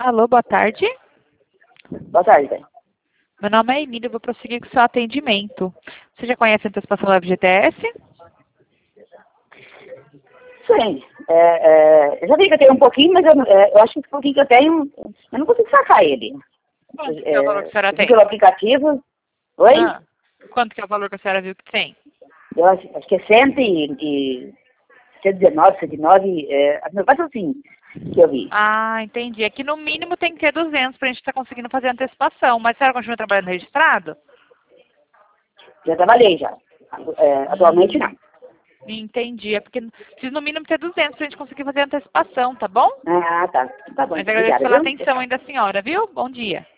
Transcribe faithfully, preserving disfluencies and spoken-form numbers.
Alô, boa tarde. Boa tarde. Meu nome é Emília, eu vou prosseguir com o seu atendimento. Você já conhece a antecipação da F G T S? Sim. É, é, eu já vi que eu tenho um pouquinho, mas eu, é, eu acho que esse pouquinho que eu tenho, eu não consigo sacar ele. Quanto que é o valor que a senhora eu vi tem? pelo aplicativo. Oi? Ah, quanto que é o valor que a senhora viu que tem? Eu acho, acho que é cento e dezenove, cento e nove, é, meu pai falou assim, que eu vi. Ah, entendi. Aqui no mínimo tem que ter duzentos para a gente estar conseguindo fazer a antecipação. Mas a senhora continua trabalhando registrado? Já trabalhei já. É, atualmente não. Entendi. É porque precisa no mínimo ter duzentos para a gente conseguir fazer a antecipação, tá bom? Ah, tá. Tá bom. Mas agradeço Obrigada, pela viu? atenção ainda, senhora, viu? Bom dia.